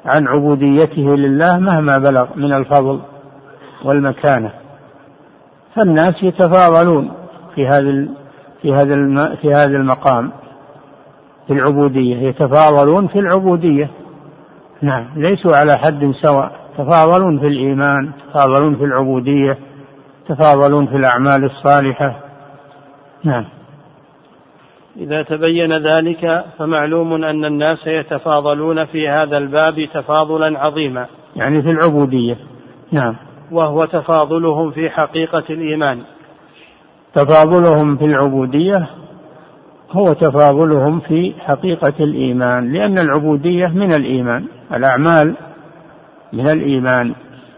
عن عبوديته لله مهما بلغ من الفضل والمكانة. فالناس يتفاضلون في هذا المقام في العبودية، يتفاضلون في العبودية. نعم، ليسوا على حد سواء، تفاضلون في الإيمان، تفاضلون في العبودية، تفاضلون في الأعمال الصالحة. نعم. إذا تبين ذلك فمعلوم أن الناس يتفاضلون في هذا الباب تفاضلا عظيما، يعني في العبودية. نعم. وهو تفاضلهم في حقيقة الإيمان. تفاضلهم في العبودية هو تفاضلهم في حقيقة الإيمان، لأن العبودية من الإيمان، الأعمال من الإيمان،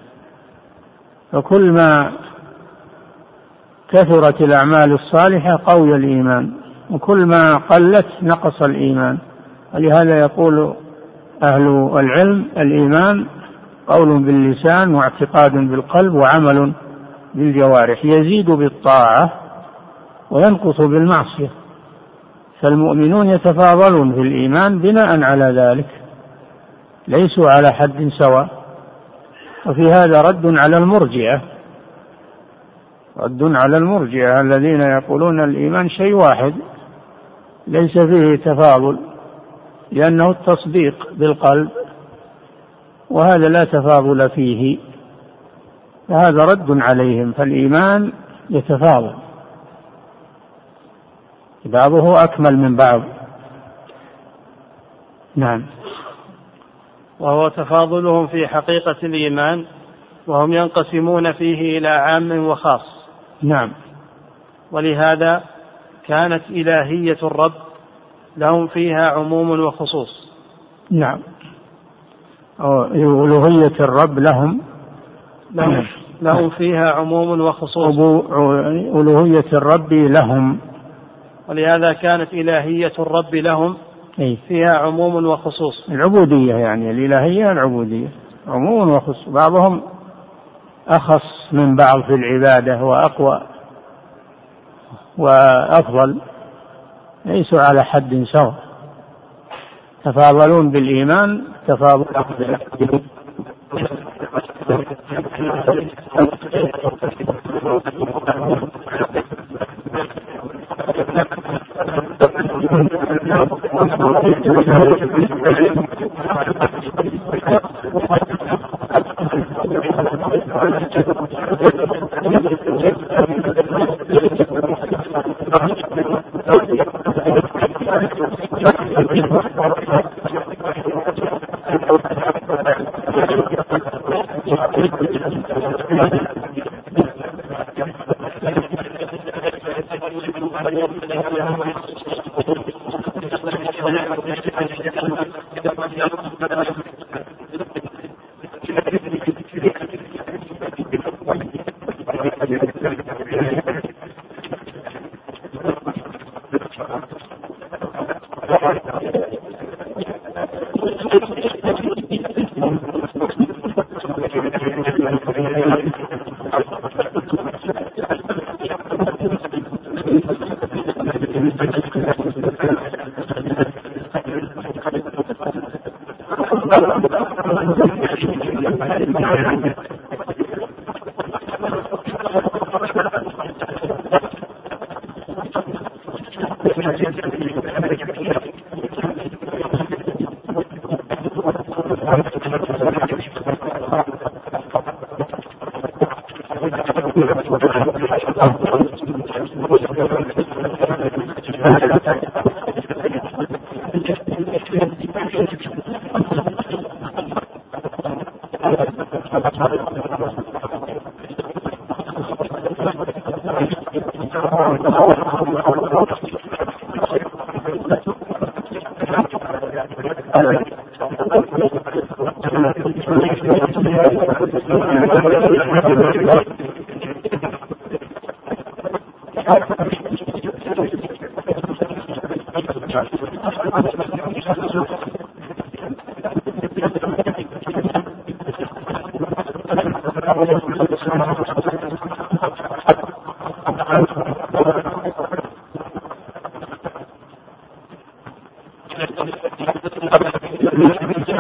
فكل ما كثرت الأعمال الصالحة قوي الإيمان، وكل ما قلت نقص الإيمان. ولهذا يقول أهل العلم: الإيمان قول باللسان واعتقاد بالقلب وعمل بالجوارح، يزيد بالطاعة وينقص بالمعصية. فالمؤمنون يتفاضلون في الإيمان بناء على ذلك، ليسوا على حد سواء. وفي هذا رد على المرجئة الذين يقولون الإيمان شيء واحد ليس فيه تفاضل، لأنه التصديق بالقلب، وهذا لا تفاضل فيه، فهذا رد عليهم. فالإيمان يتفاضل، بعضه أكمل من بعض. نعم. وهو تفاضلهم في حقيقة الإيمان، وهم ينقسمون فيه إلى عام وخاص. نعم. ولهذا كانت إلهية الرب لهم فيها عموم وخصوص. نعم. ألوهية الرب لهم فيها عموم وخصوص. ألوهية الرب لهم، ولهذا كانت إلهية الرب لهم فيها عموم وخصوص. العبودية يعني الإلهية، العبودية عموم وخصوص، بعضهم أخص من بعض في العبادة وأقوى وأفضل، ليسوا على حد سواء. تفاضلون بالإيمان تفاضل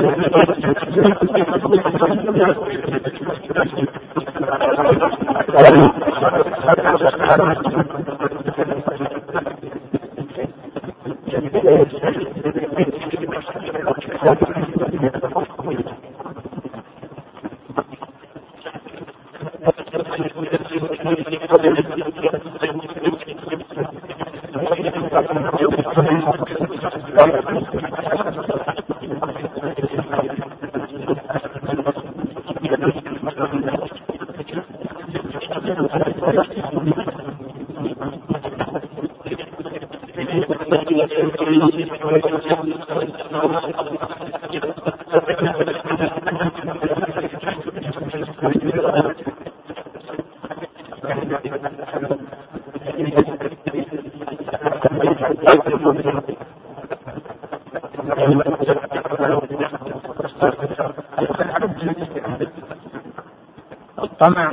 الطمع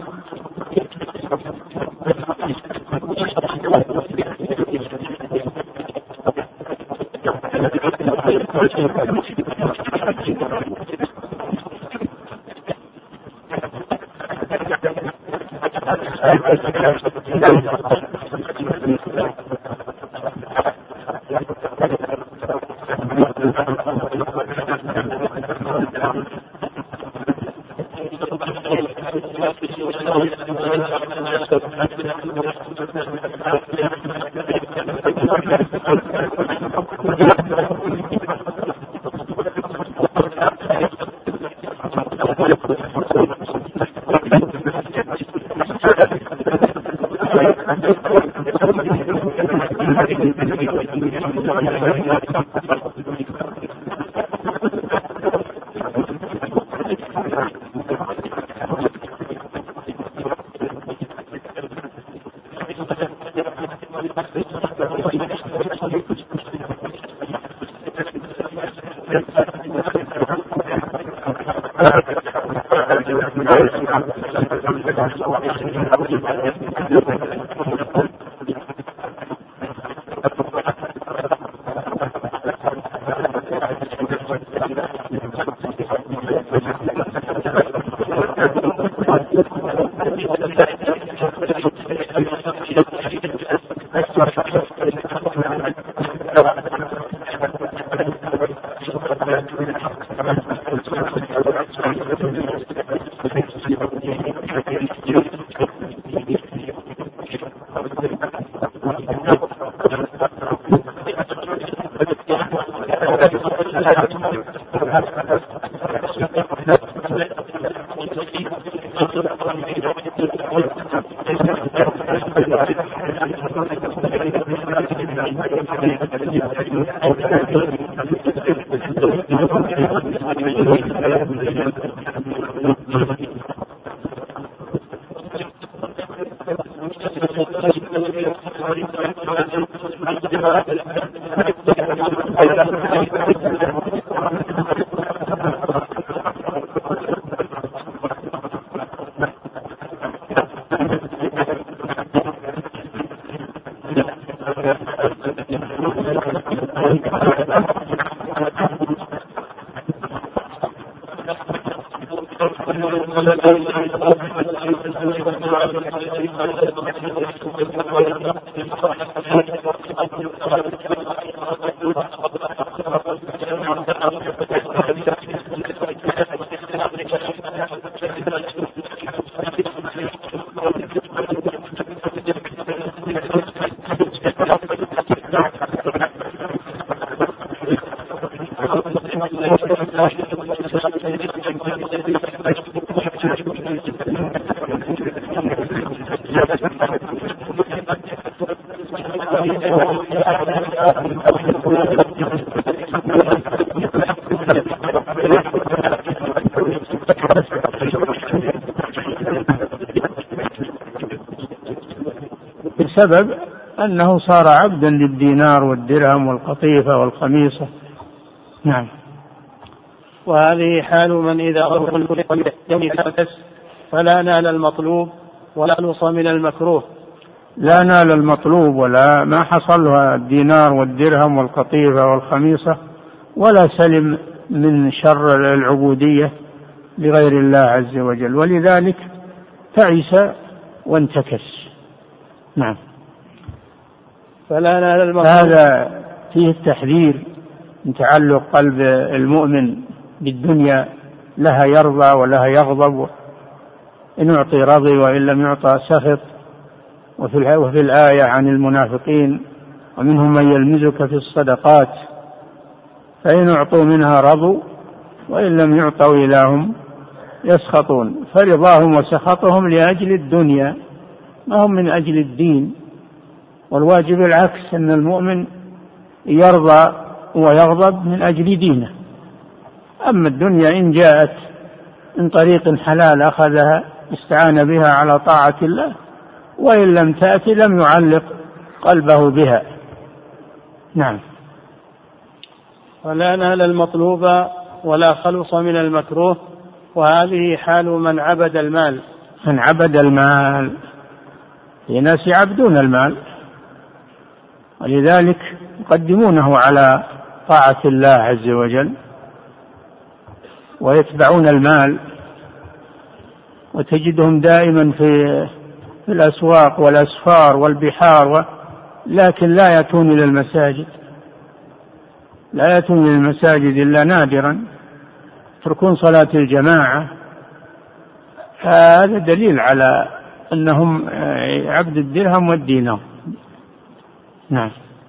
بسبب أنه صار عبدا للدينار والدرهم والقطيفة والخميصة. نعم. وهذه حال من إذا أغلق يوم فلا نال المطلوب ولا نص من المكروه. لا نال المطلوب ولا ما حصلها الدينار والدرهم والقطيفة والخميصة، ولا سلم من شر العبودية لغير الله عز وجل، ولذلك تعس وانتكس. نعم. هذا فيه التحذير من تعلق قلب المؤمن بالدنيا، لها يرضى ولها يغضب، إن يعطي رضي وإن لم يعطى سخط. وفي الآية عن المنافقين: ومنهم من يلمزك في الصدقات فإن أعطوا منها رضوا وإن لم يعطوا إذا هم يسخطون. فرضاهم وسخطهم لأجل الدنيا، ما هم من أجل الدين. والواجب العكس، أن المؤمن يرضى ويغضب من أجل دينه. أما الدنيا إن جاءت من طريق حلال أخذها استعان بها على طاعة الله، وإن لم تأتي لم يعلق قلبه بها. نعم. ولا نال المطلوب ولا خلص من المكروه، وهذه حال من عبد المال. من عبد المال، في ناس يعبدون المال، ولذلك يقدمونه على طاعة الله عز وجل ويتبعون المال، وتجدهم دائما في الأسواق والأسفار والبحار، لكن لا يأتون إلى المساجد، لا يأتون إلى المساجد إلا نادرا، يتركون صلاة الجماعة. هذا دليل على أنهم عبد الدرهم والدينار. نعم.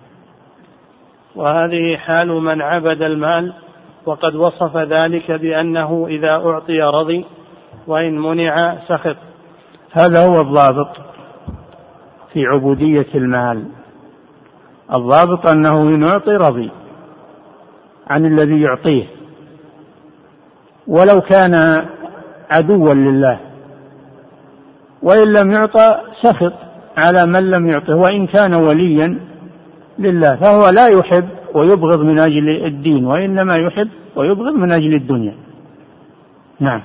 وهذه حال من عبد المال، وقد وصف ذلك بأنه إذا أعطي رضي وإن منع سخط. هذا هو الضابط في عبودية المال. الضابط أنه إن أعطي رضي عن الذي يعطيه، ولو كان عدوا لله، وإن لم يعطى سخط على من لم يعطه، وإن كان وليا لله، فهو لا يحب ويبغض من أجل الدين، وإنما يحب ويبغض من أجل الدنيا. نعم.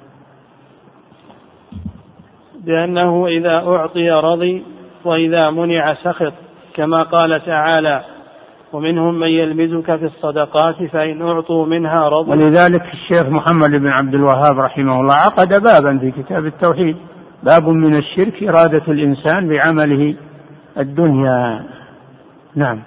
بأنه إذا أعطي رضي وإذا منع سخط، كما قال تعالى: ومنهم من يلمزك في الصدقات فإن أعطوا منها رضوا. ولذلك الشيخ محمد بن عبد الوهاب رحمه الله عقد بابا في كتاب التوحيد: باب من الشرك إرادة الإنسان بعمله الدنيا. نعم.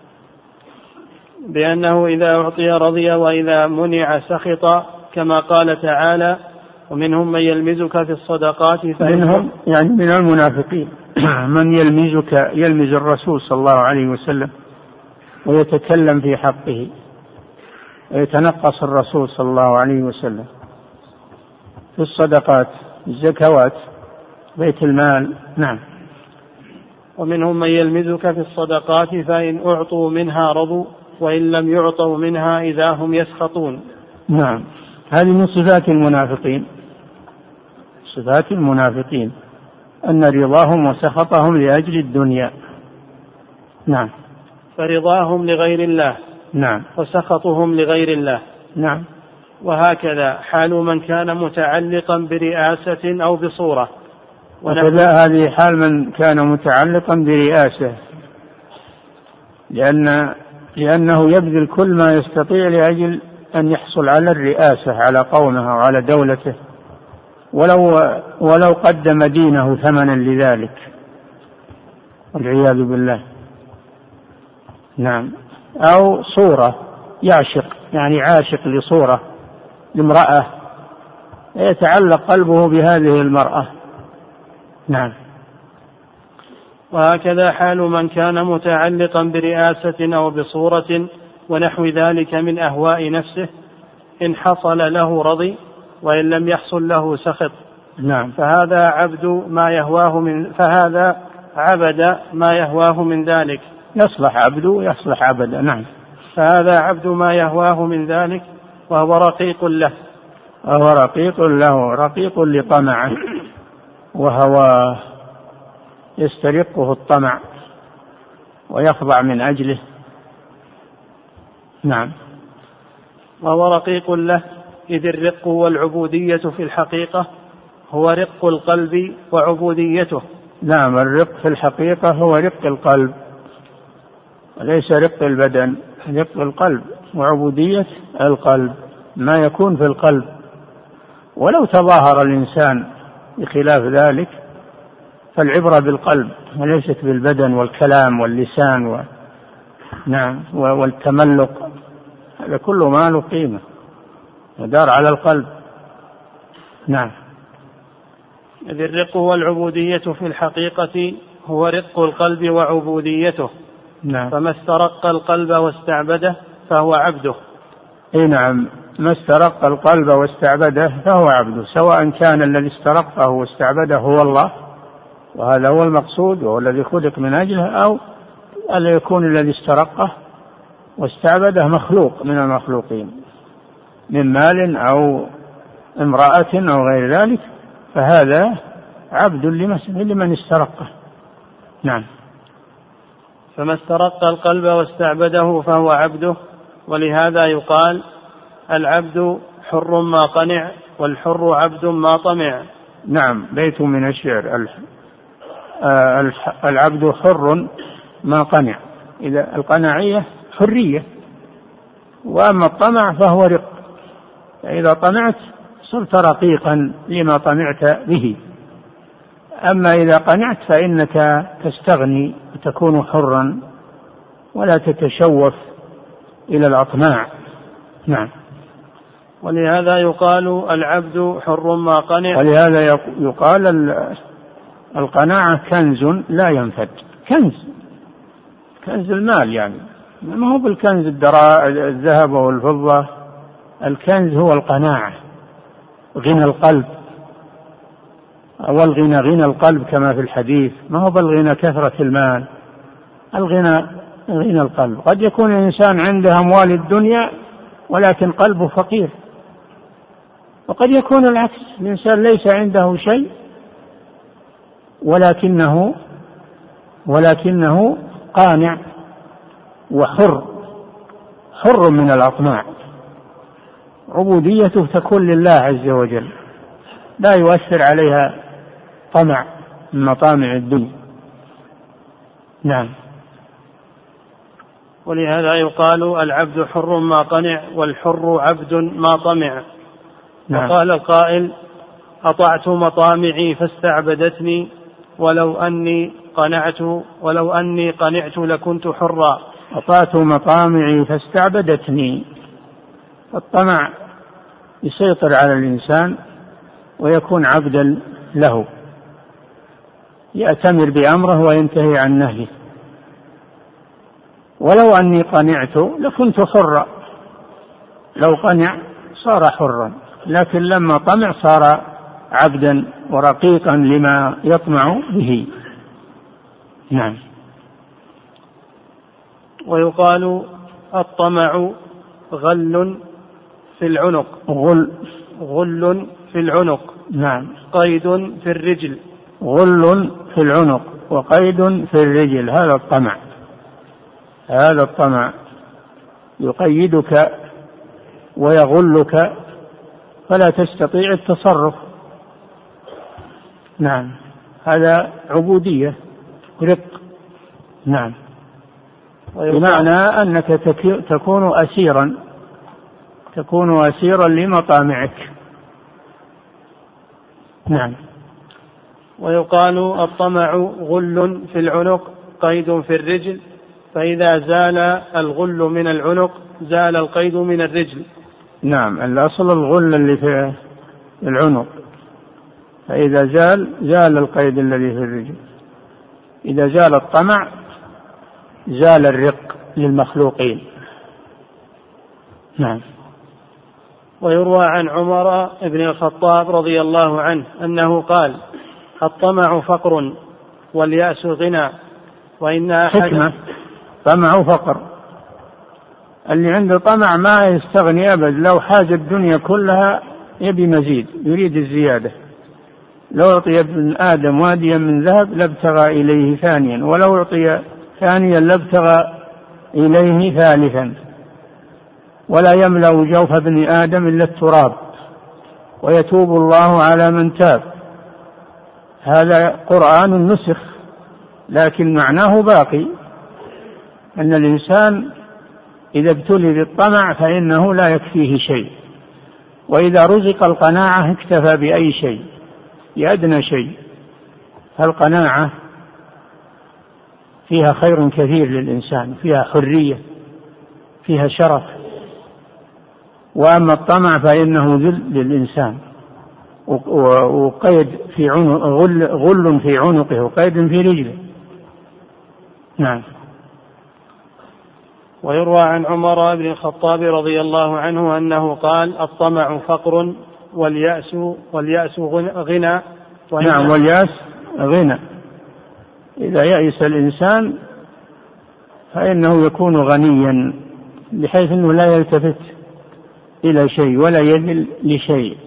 بأنه إذا أعطي رضي وإذا منع سخط، كما قال تعالى: ومنهم من يلمزك في الصدقات منهم يعني من المنافقين من يلمز الرسول صلى الله عليه وسلم ويتكلم في حقه ويتنقص الرسول صلى الله عليه وسلم في الصدقات، الزكوات، بيت المال. نعم. ومنهم من يلمزك في الصدقات فإن أعطوا منها رضوا وإن لم يعطوا منها إذا هم يسخطون. نعم. هذه من صفات المنافقين، صفات المنافقين أن رضاهم وسخطهم لأجل الدنيا. نعم. فرضاهم لغير الله. نعم. وسخطهم لغير الله. نعم. وهكذا حال من كان متعلقا برئاسة أو بصورة. وكذا هذه حال من كان متعلقا برئاسة، لأنه يبذل كل ما يستطيع لأجل أن يحصل على الرئاسة على قومه وعلى دولته، ولو قدم دينه ثمنا لذلك، والعياذ بالله. نعم. أو صورة، يعشق، يعني عاشق لصورة لامرأة، يتعلق قلبه بهذه المرأة. نعم. وهكذا حال من كان متعلقا برئاسة أو بصورة ونحو ذلك من أهواء نفسه، إن حصل له رضي وإن لم يحصل له سخط. نعم. فهذا عبد ما يهواه من ذلك. يصلح عبده يصلح عبدا. نعم. فهذا عبد ما يهواه من ذلك، وهو رقيق له. وهو رقيق له، رقيق لطمعه وهواه، يسترقه الطمع ويخضع من أجله. نعم. وهو رقيق له، إذ الرق والعبودية في الحقيقة هو رق القلب وعبوديته. نعم. الرق في الحقيقة هو رق القلب وليس رق البدن، رق القلب وعبودية القلب، ما يكون في القلب. ولو تظاهر الإنسان بخلاف ذلك فالعبرة بالقلب وليست بالبدن والكلام واللسان نعم والتملق، هذا كله ما له قيمة، يدار على القلب. نعم. إذ الرق والعبودية في الحقيقة هو رق القلب وعبوديته. نعم. فما استرق القلب واستعبده فهو عبده. اي نعم، ما استرق القلب واستعبده فهو عبده، سواء كان الذي استرقه واستعبده هو الله، وهذا هو المقصود وهو الذي خلق من أجله، أو ألا يكون الذي استرقه واستعبده مخلوق من المخلوقين من مال أو امرأة أو غير ذلك، فهذا عبد لمن استرقه. نعم. فما استرق القلب واستعبده فهو عبده، ولهذا يقال العبد حر ما قنع والحر عبد ما طمع. نعم، بيت من الشعر، العبد حر ما قنع، إذا القناعية حرية، وأما الطمع فهو رق، فإذا طمعت صرت رقيقا لما طمعت به، أما إذا قنعت فإنك تستغني وتكون حرا ولا تتشوف إلى الأطماع. نعم. ولهذا يقال العبد حر ما قنع، ولهذا يقال القناعة كنز لا ينفد، كنز المال، يعني ما هو بالكنز الذهب والفضة، الكنز هو القناعة، غنى القلب، والغنى غنى القلب كما في الحديث، ما هو بالغنى كثرة المال، الغنى غنى القلب. قد يكون الإنسان عنده أموال الدنيا ولكن قلبه فقير، وقد يكون العكس، الإنسان ليس عنده شيء ولكنه قانع وحر من الأطماع. عبوديته تكون لله عز وجل، لا يؤثر عليها طمع من مطامع الدنيا. نعم. ولهذا يقال العبد حر ما قنع والحر عبد ما طمع. نعم. وقال القائل أطعت مطامعي فاستعبدتني ولو أني قنعت لكنت حرا. أطعت مطامعي فاستعبدتني، الطمع يسيطر على الإنسان ويكون عبدا له، يأتمر بأمره وينتهي عن نهيه. ولو أني قنعت لكنت حرا، لو قنع صار حرا، لكن لما طمع صار عبدا ورقيقا لما يطمع به. نعم. ويقال الطمع غل في العنق، غل في العنق. نعم. قيد في الرجل، غل في العنق وقيد في الرجل، هذا الطمع يقيدك ويغلك فلا تستطيع التصرف. نعم، هذا عبودية رق. نعم. بمعنى أنك تكون أسيرا لمطامعك. نعم. ويقال الطمع غل في العنق قيد في الرجل، فإذا زال الغل من العنق زال القيد من الرجل. نعم، الأصل الغل اللي في العنق، فإذا زال القيد الذي في الرجل. إذا زال الطمع زال الرق للمخلوقين. نعم. ويروى عن عمر بن الخطاب رضي الله عنه أنه قال الطمع فقر واليأس غنى، وإن حكمة، طمع فقر، اللي عنده طمع ما يستغني أبد، لو حاجة الدنيا كلها يبي مزيد، يريد الزيادة. لو أعطي ابن آدم واديا من ذهب لابتغى إليه ثانيا، ولو أعطي ثانيا لابتغى إليه ثالثا، ولا يملأ جوف ابن آدم إلا التراب ويتوب الله على من تاب. هذا قرآن نسخ لكن معناه باقي، أن الإنسان إذا ابتلي بالطمع فإنه لا يكفيه شيء، وإذا رزق القناعة اكتفى بأي شيء بأدنى شيء. فالقناعة فيها خير كثير للإنسان، فيها حرية، فيها شرف. وأما الطمع فإنه ذل للإنسان، وقيد في عنق، غل في عنقه وقيد في رجله. نعم. ويروى عن عمر بن الخطاب رضي الله عنه أنه قال: الطمع فقر واليأس غنى. نعم، واليأس غنى. إذا يأس الإنسان فإنه يكون غنيا، بحيث أنه لا يلتفت إلى شيء ولا يذل لشيء.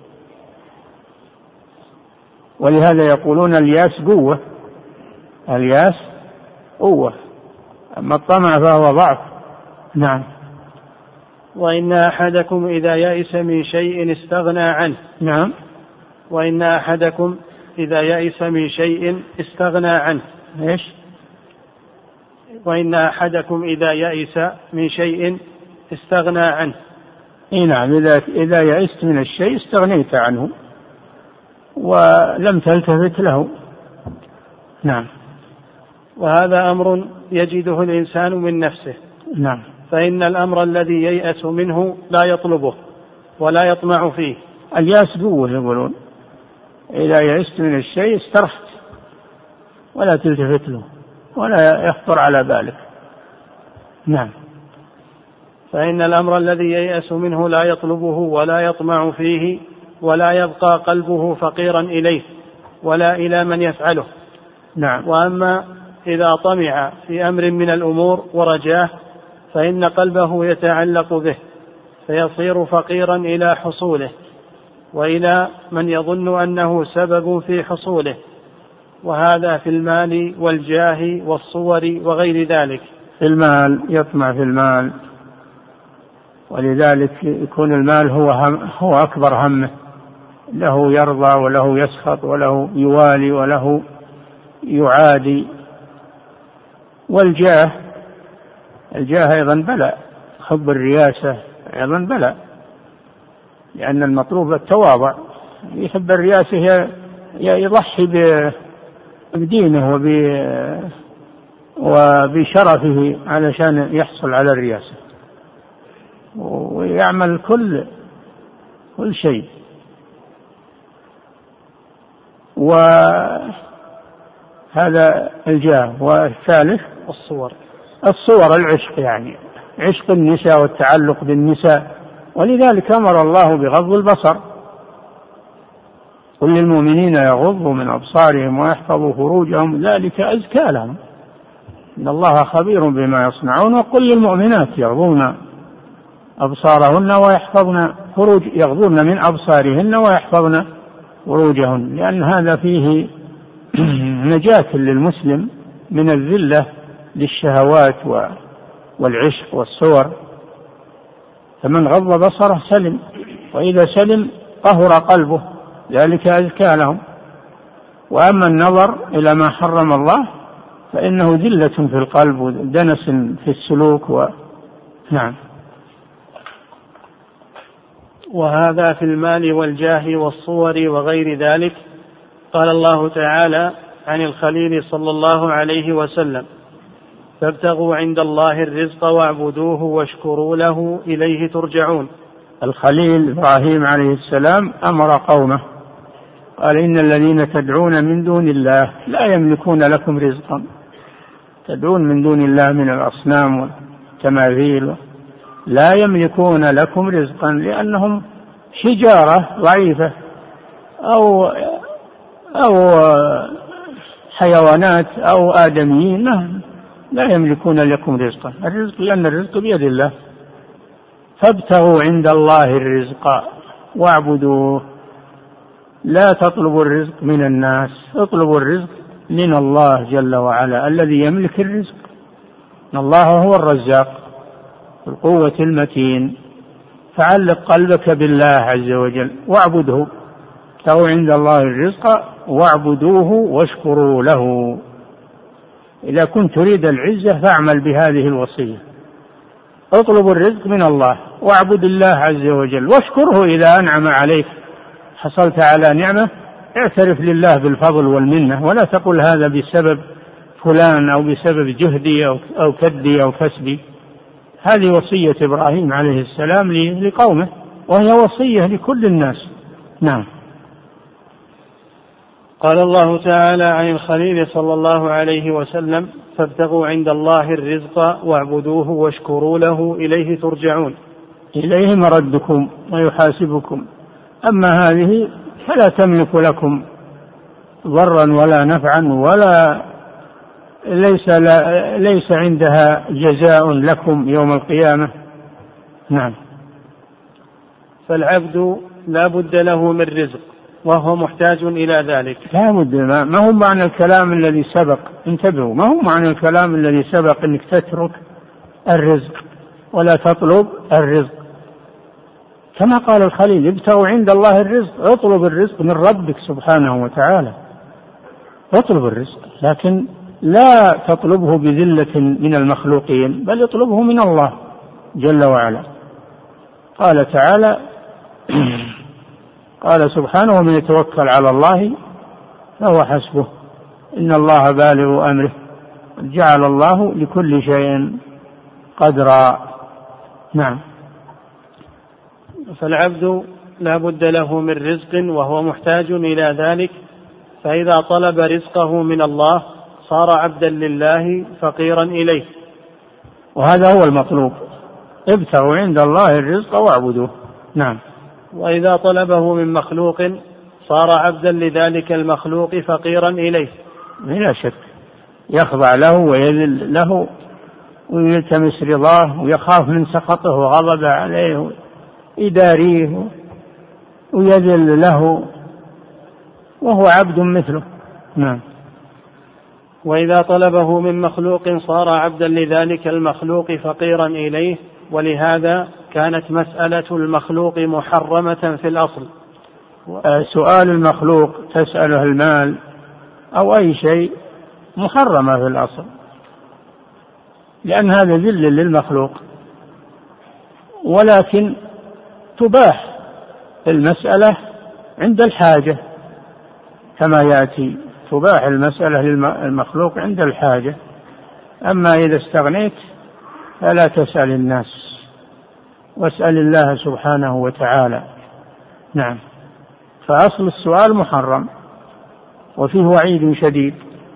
ولهذا يقولون اليأس قوة، اليأس قوة، أما الطمع فهو ضعف. نعم. وإن أحدكم إذا يئس من شيء استغنى عنه. نعم. وإن أحدكم إذا يئس من شيء استغنى عنه. إيش؟ وإن أحدكم إذا يئس من شيء استغنى عنه. نعم، إذا يئست من الشيء استغنيت عنه ولم تلتفت له. نعم. وهذا أمر يجده الإنسان من نفسه. نعم. فإن الأمر الذي ييأس منه لا يطلبه ولا يطمع فيه. الياس قوة يقولون، إذا يئست من الشيء استرحت ولا تلتفت له ولا يخطر على بالك. نعم. فإن الأمر الذي ييأس منه لا يطلبه ولا يطمع فيه، ولا يبقى قلبه فقيرا إليه ولا إلى من يفعله. نعم. وأما إذا طمع في أمر من الأمور ورجاه فإن قلبه يتعلق به، فيصير فقيرا إلى حصوله وإلى من يظن أنه سبب في حصوله، وهذا في المال والجاه والصور وغير ذلك. في المال، يطمع في المال، ولذلك يكون المال هو أكبر همه، له يرضى وله يسخط وله يوالي وله يعادي. والجاه، الجاه أيضا بلاء، حب الرياسة أيضا بلاء، لأن المطلوب التواضع. يحب الرياسة يضحي بدينه وبشرفه علشان يحصل على الرياسة، ويعمل كل شيء. وهذا الجاه. والثالث الصور العشق، يعني عشق النساء والتعلق بالنساء، ولذلك أمر الله بغض البصر: قل للمؤمنين يغضوا من أبصارهم ويحفظوا فروجهم ذلك أزكى لهم إن الله خبير بما يصنعون. وقل للمؤمنات يغضون أبصارهن ويحفظن يغضون من أبصارهن ويحفظن فروجهن، لأن هذا فيه نجاة للمسلم من الذلة للشهوات والعشق والصور. فمن غض بصره سلم، وإذا سلم طهر قلبه ذلك أزكى لهم. وأما النظر إلى ما حرم الله فإنه ذلة في القلب ودنس في السلوك نعم. وهذا في المال والجاه والصور وغير ذلك. قال الله تعالى عن الخليل صلى الله عليه وسلم: فابتغوا عند الله الرزق واعبدوه واشكروا له إليه ترجعون. الخليل إبراهيم عليه السلام أمر قومه قال: إن الذين تدعون من دون الله لا يملكون لكم رزقا. تدعون من دون الله من الأصنام والتماثيل لا يملكون لكم رزقا، لأنهم حجارة ضعيفة أو حيوانات أو آدميين لا يملكون لكم رزقا. الرزق لأن الرزق بيد الله. فابتغوا عند الله الرزق واعبدوه. لا تطلبوا الرزق من الناس، اطلبوا الرزق من الله جل وعلا الذي يملك الرزق. إن الله هو الرزاق القوة المتين. فعلق قلبك بالله عز وجل واعبده. ابتغوا عند الله الرزق واعبدوه واشكروا له. إذا كنت تريد العزة فاعمل بهذه الوصية. اطلب الرزق من الله واعبد الله عز وجل واشكره إذا أنعم عليك، حصلت على نعمة اعترف لله بالفضل والمنة، ولا تقل هذا بسبب فلان أو بسبب جهدي أو كدي أو كسبي. هذه وصية إبراهيم عليه السلام لقومه، وهي وصية لكل الناس. نعم. قال الله تعالى عن الخليل صلى الله عليه وسلم: فابتغوا عند الله الرزق واعبدوه واشكروا له إليه ترجعون. إليه مردكم ويحاسبكم، أما هذه فلا تملك لكم ضرا ولا نفعا، ولا ليس عندها جزاء لكم يوم القيامة. نعم. فالعبد لا بد له من رزق وهو محتاج إلى ذلك. لا بد. ما هو معنى الكلام الذي سبق، انتبهوا، ما هو معنى الكلام الذي سبق أنك تترك الرزق ولا تطلب الرزق. كما قال الخليل: ابتغوا عند الله الرزق، اطلب الرزق من ربك سبحانه وتعالى، اطلب الرزق، لكن لا تطلبه بذلة من المخلوقين، بل اطلبه من الله جل وعلا. قال تعالى: قال سبحانه: ومن يتوكل على الله فهو حسبه إن الله بالغ أمره جعل الله لكل شيء قدرا. نعم. فالعبد لا بد له من رزق وهو محتاج إلى ذلك، فإذا طلب رزقه من الله صار عبدا لله فقيرا إليه، وهذا هو المطلوب: ابتغوا عند الله الرزق واعبدوه. نعم. وإذا طلبه من مخلوق صار عبدا لذلك المخلوق فقيرا إليه. لا شك، يخضع له ويذل له ويلتمس رضاه ويخاف من سخطه وغضب عليه ويداريه ويذل له، وهو عبد مثله. نعم. وإذا طلبه من مخلوق صار عبدا لذلك المخلوق فقيرا إليه، ولهذا كانت مسألة المخلوق محرمة في الأصل. سؤال المخلوق تسأله المال أو أي شيء محرمة في الأصل، لأن هذا ذل للمخلوق، ولكن تباح المسألة عند الحاجة كما يأتي، تباح المسألة للمخلوق عند الحاجة. أما إذا استغنيت فلا تسأل الناس، واسأل الله سبحانه وتعالى. نعم. فأصل السؤال محرم وفيه وعيد شديد.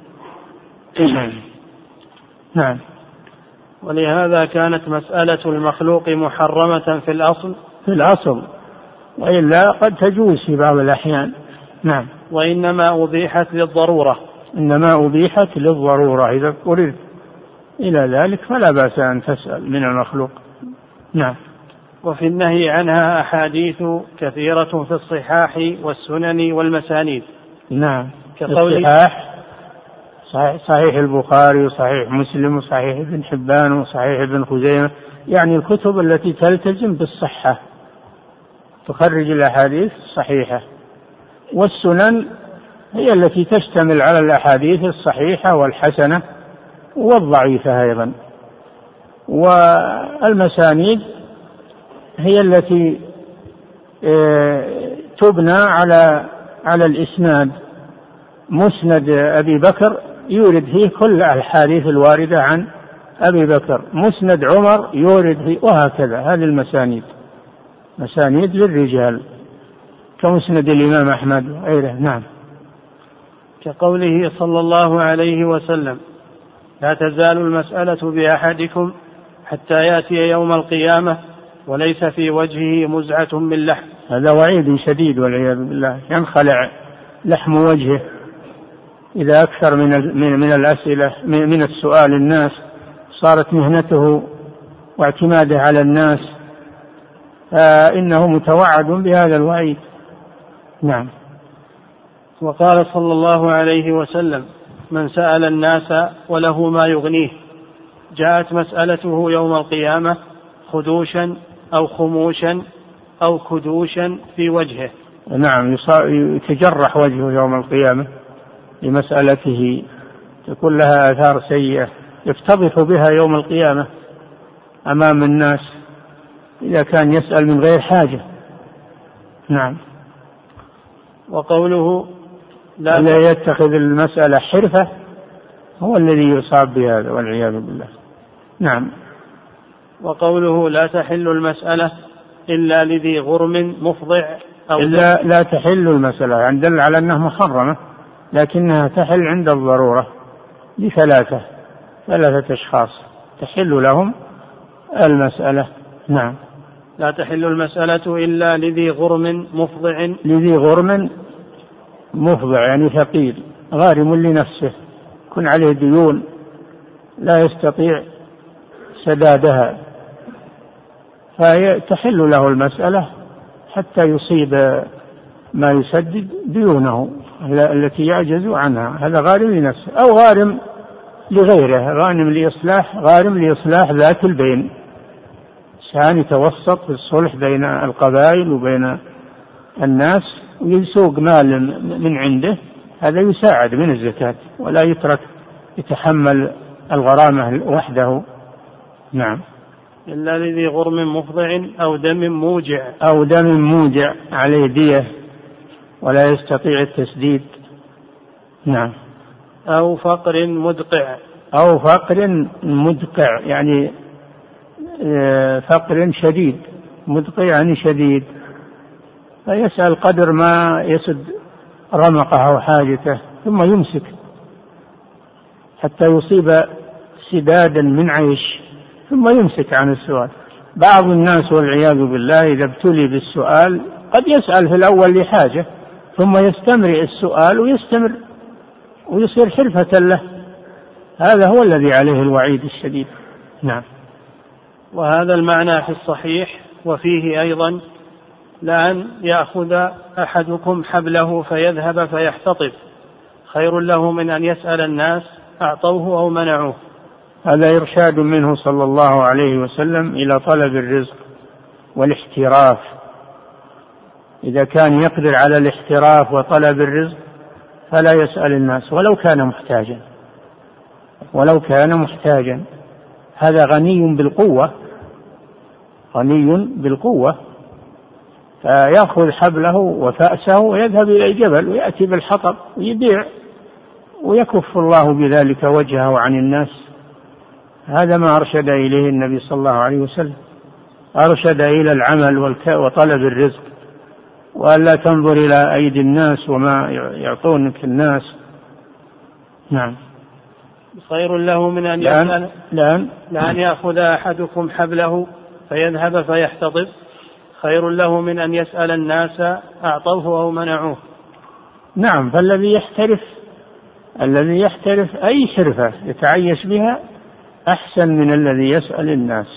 نعم. ولهذا كانت مسألة المخلوق محرمة في الأصل، وإلا قد تجوز في بعض الأحيان. نعم. وإنما أبيحت للضرورة. إنما أبيحت للضرورة، إذا اضطررت إلى ذلك فلا بأس أن تسأل من المخلوق. نعم. وفي النهي عنها أحاديث كثيرة في الصحاح والسنن والمسانيد. نعم. الصحاح صحيح البخاري وصحيح مسلم وصحيح ابن حبان وصحيح ابن خزيمة، يعني الكتب التي تلتزم بالصحة تخرج الأحاديث الصحيحة. والسنن هي التي تشتمل على الأحاديث الصحيحة والحسنة والضعيفة أيضا. والمسانيد هي التي تبنى على الإسناد. مسند أبي بكر يورد فيه كل الحديث الواردة عن أبي بكر، مسند عمر يورد فيه، وهكذا. هذه المسانيد مسانيد للرجال كمسند الإمام أحمد وغيره. نعم. كقوله صلى الله عليه وسلم: لا تزال المسألة بأحدكم حتى يأتي يوم القيامة وليس في وجهه مزعة من لحم. هذا وعيد شديد والعياذ بالله، ينخلع لحم وجهه إذا أكثر من الأسئلة من السؤال الناس، صارت مهنته واعتماده على الناس، فإنه متوعد بهذا الوعيد. نعم. وقال صلى الله عليه وسلم: من سأل الناس وله ما يغنيه جاءت مسألته يوم القيامة خدوشا أو خموشا أو كدوشا في وجهه. نعم. يتجرح وجهه يوم القيامة لمسألته، تكون لها آثار سيئة يفتضح بها يوم القيامة. أمام الناس إذا كان يسأل من غير حاجة. نعم. وقوله لا يتخذ المسألة حرفة هو الذي يصاب بهذا والعياذ بالله. نعم. وقوله لا تحل المسألة إلا لذي غرم مفضع أو إلا لا تحل المسألة يعني دل على أنها محرمة، لكنها تحل عند الضرورة لثلاثة أشخاص تحل لهم المسألة. نعم. لا تحل المسألة إلا لذي غرم مفضع. لذي غرم مفضع يعني ثقيل غارم لنفسه، يكون عليه ديون لا يستطيع سدادها، فتحل له المسألة حتى يصيب ما يسدد ديونه التي يعجز عنها. هذا غارم لنفسه، أو غارم لغيره، غارم لإصلاح ذات البين، عشان يتوسط في الصلح بين القبائل وبين الناس ويسوق مال من عنده، هذا يساعد من الزكاة ولا يترك يتحمل الغرامة وحده. نعم. إلا لذي غرم مفضع أو دم موجع عليه دية ولا يستطيع التسديد. نعم. أو فقر مدقع يعني فقر شديد، مدقع يعني شديد، فيسأل قدر ما يسد رمقه أو حاجته ثم يمسك حتى يصيب سدادا من عيش ثم يمسك عن السؤال. بعض الناس والعياذ بالله إذا ابتلي بالسؤال قد يسأل في الأول لحاجة ثم يستمر السؤال ويستمر ويصير حرفة له، هذا هو الذي عليه الوعيد الشديد. نعم. وهذا المعنى في الصحيح. وفيه أيضا لأن يأخذ أحدكم حبله فيذهب فيحتطب خير له من أن يسأل الناس أعطوه أو منعوه. هذا إرشاد منه صلى الله عليه وسلم إلى طلب الرزق والاحتراف. إذا كان يقدر على الاحتراف وطلب الرزق فلا يسأل الناس ولو كان محتاجا. هذا غني بالقوة فيأخذ حبله وفأسه ويذهب إلى الجبل ويأتي بالحطب ويبيع ويكف الله بذلك وجهه عن الناس. هذا ما أرشد إليه النبي صلى الله عليه وسلم، أرشد إلى العمل وطلب الرزق، وألا تنظر إلى أيدي الناس وما يعطونك الناس. نعم. خير له من أن يسأل لأن يأخذ أحدكم حبله فيذهب فيحتطب خير له من أن يسأل الناس أعطوه أو منعوه. نعم. فالذي يحترف أي حرفة يتعيش بها أحسن من الذي يسأل الناس.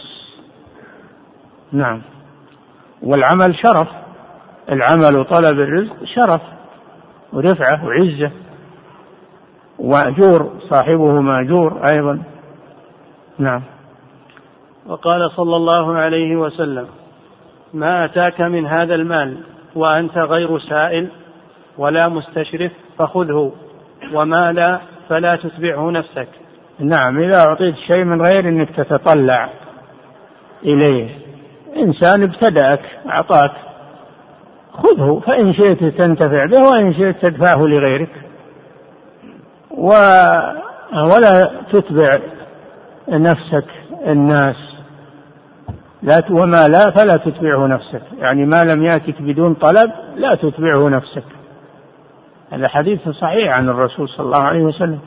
نعم. والعمل شرف، العمل وطلب الرزق شرف ورفعة وعزة وأجور، صاحبه مأجور أيضا. نعم. وقال صلى الله عليه وسلم: ما أتاك من هذا المال وأنت غير سائل ولا مستشرف فخذه، وما لا فلا تتبعه نفسك. نعم. إذا أعطيت شيء من غير أنك تتطلع إليه، إنسان ابتدأك أعطاك، خذه، فإن شئت تنتفع به وإن شئت تدفعه لغيرك، ولا تتبع نفسك الناس. وما لا فلا تتبعه نفسك، يعني ما لم يأتك بدون طلب لا تتبعه نفسك. هذا حديث صحيح عن الرسول صلى الله عليه وسلم.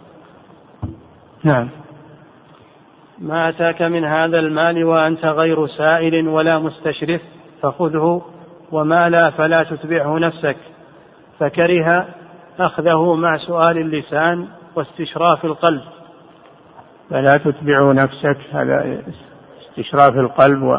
نعم. ما أتاك من هذا المال وأنت غير سائل ولا مستشرف فخذه، وما لا فلا تتبعه نفسك. فكره أخذه مع سؤال اللسان واستشراف القلب. فلا تتبعه نفسك، هذا استشراف القلب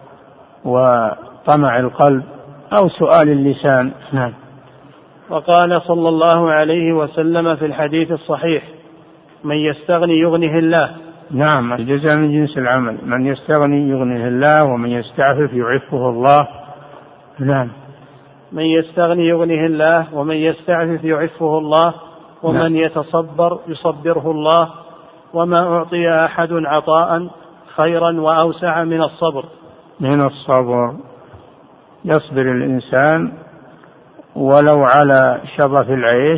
وطمع القلب أو سؤال اللسان. نعم. وقال صلى الله عليه وسلم في الحديث الصحيح: من يستغني يغنه الله. نعم. الجزاء من جنس العمل، من يستغني يغنه الله ومن يستعفف يعفه الله. نعم. من يستغني يغنه الله ومن يستعفف يعفه الله ومن يتصبر يصبره الله. وما أعطي أحد عطاء خيرا وأوسع من الصبر. من الصبر، يصبر الإنسان ولو على شظف العيش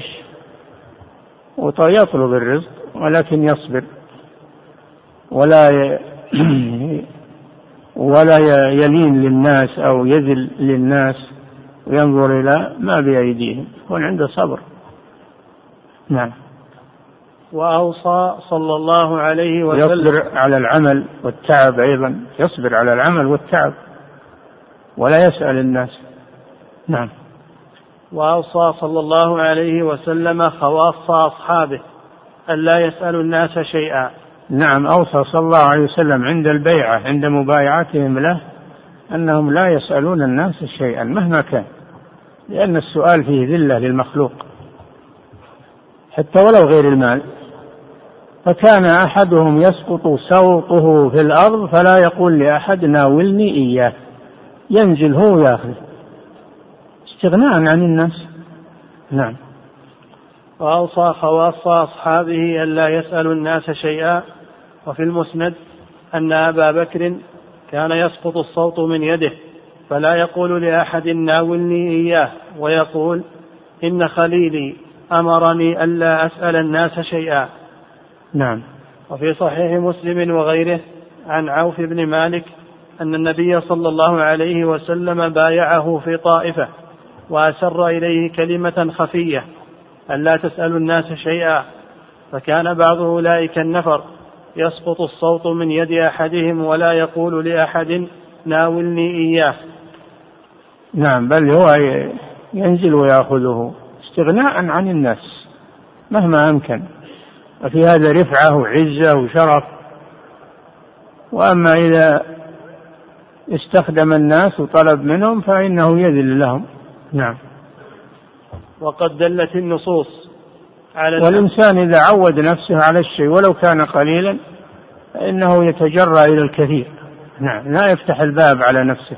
ويطلب الرزق، ولكن يصبر ولا يلين للناس أو يذل للناس وينظر إلى ما بأيديهم، يكون عنده صبر. نعم. وأوصى صلى الله عليه وسلم يصبر على العمل والتعب أيضا، يصبر على العمل والتعب ولا يسأل الناس. نعم. وأوصى صلى الله عليه وسلم خواص أصحابه ألا يسألوا الناس شيئا. نعم، أوصى صلى الله عليه وسلم عند البيعة، عند مبايعتهم له، أنهم لا يسألون الناس شيئا مهما كان، لأن السؤال فيه ذلة للمخلوق حتى ولو غير المال. فكان أحدهم يسقط سوطه في الأرض فلا يقول لأحد ناولني إياه، ينزل هو يأخذ استغناء عن الناس. نعم. وأوصى خواص أصحابه ألا يسألوا الناس شيئا. وفي المسند أن أبا بكر كان يسقط الصوت من يده فلا يقول لأحد ناولني إياه، ويقول إن خليلي أمرني ألا أسأل الناس شيئا. نعم. وفي صحيح مسلم وغيره عن عوف بن مالك أن النبي صلى الله عليه وسلم بايعه في طائفة وأسر إليه كلمة خفية ألا تسألوا الناس شيئا، فكان بعض أولئك النفر يسقط الصوت من يد أحدهم ولا يقول لأحد ناولني إياه. نعم، بل هو ينزل ويأخذه استغناء عن الناس مهما أمكن، وفي هذا رفعة وعزة وشرف. وأما إذا استخدم الناس وطلب منهم فإنه يذل لهم. نعم. وقد دلت النصوص على والإنسان إذا عود نفسه على الشيء ولو كان قليلا فإنه يتجرأ إلى الكثير. نعم، لا يفتح الباب على نفسه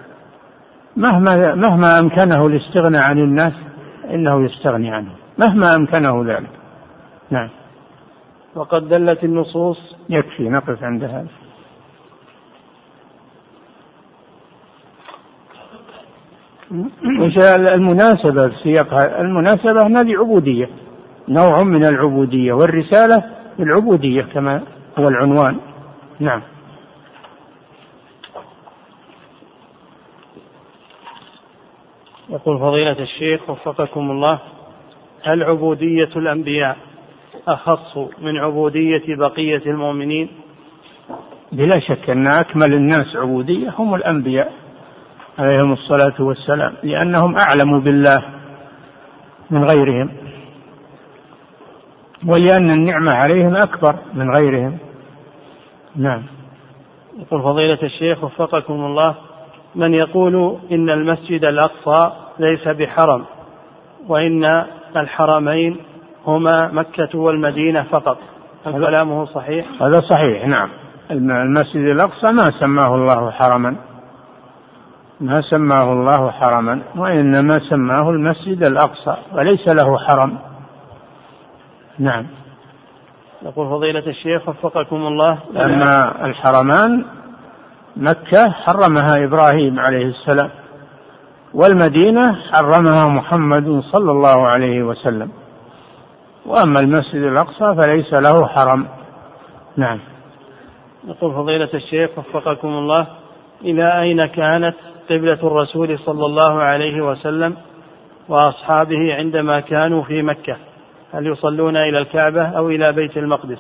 مهما أمكنه الاستغناء عن الناس إنه يستغني عنه مهما أمكنه ذلك. نعم. وقد دلت النصوص. يكفي نقف عند هذا. المناسبة في سياق المناسبة هذه عبودية، نوع من العبودية، والرسالة العبودية كما هو العنوان. نعم. يقول فضيلة الشيخ وفقكم الله: هل عبودية الأنبياء أخص من عبودية بقية المؤمنين؟ بلا شك أن أكمل الناس عبودية هم الأنبياء عليهم الصلاة والسلام، لأنهم أعلم بالله من غيرهم، ولأن النعمة عليهم أكبر من غيرهم. نعم. يقول فضيلة الشيخ وفقكم الله: من يقول إن المسجد الأقصى ليس بحرم وإن الحرمين هما مكة والمدينة فقط، هل كلامه صحيح؟ هذا صحيح. نعم، المسجد الأقصى ما سماه الله حرما، ما سماه الله حرما، وإنما سماه المسجد الأقصى وليس له حرم. نعم. يقول فضيلة الشيخ وفقكم الله: أما الحرمان مكة حرمها إبراهيم عليه السلام، والمدينة حرمها محمد صلى الله عليه وسلم، وأما المسجد الأقصى فليس له حرم. نعم. يقول فضيلة الشيخ وفقكم الله: إلى أين كانت قبلة الرسول صلى الله عليه وسلم وأصحابه عندما كانوا في مكة؟ هل يصلون إلى الكعبة أو إلى بيت المقدس؟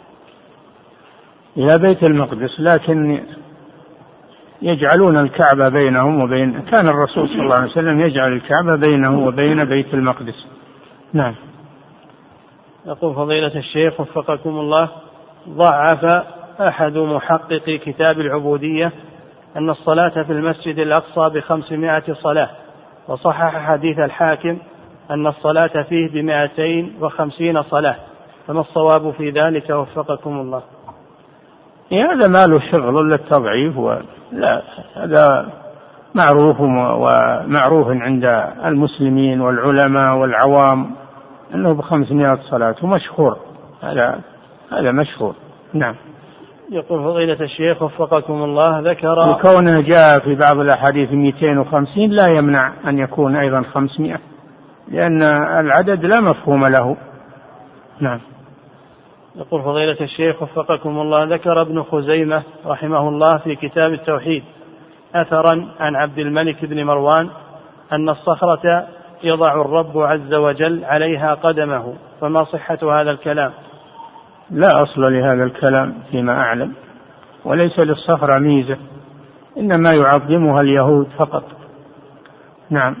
إلى بيت المقدس، لكن يجعلون الكعبة بينهم وبين، كان الرسول صلى الله عليه وسلم يجعل الكعبة بينه وبين بيت المقدس. نعم. يقول فضيلة الشيخ وفقكم الله: ضعف أحد محققي كتاب العبودية أن الصلاة في المسجد الأقصى ب500 صلاة، وصحح حديث الحاكم أن الصلاة فيه ب250 صلاة، فما الصواب في ذلك وفقكم الله؟ هذا ما له شغل إلا التضعيف، لا، هذا معروف ومعروف عند المسلمين والعلماء والعوام أنه ب500 صلاة ومشهور، هذا مشهور. نعم. يقول فضيلة الشيخ وفقكم الله، ذكر وكونه جاء في بعض الأحاديث 250 لا يمنع أن يكون أيضا 500، لأن العدد لا مفهوم له. نعم. يقول فضيلة الشيخ وفقكم الله، ذكر ابن خزيمة رحمه الله في كتاب التوحيد أثرا عن عبد الملك بن مروان أن الصخرة يضع الرب عز وجل عليها قدمه، فما صحة هذا الكلام؟ لا أصل لهذا الكلام فيما أعلم، وليس للصخرة ميزة، إنما يعظمها اليهود فقط. نعم.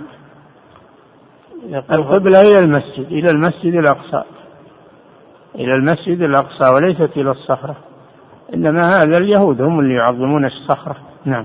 القبلة إلى المسجد، إلى المسجد الأقصى، إلى المسجد الأقصى وليست إلى الصخرة، إنما هذا اليهود هم اللي يعظمون الصخرة. نعم.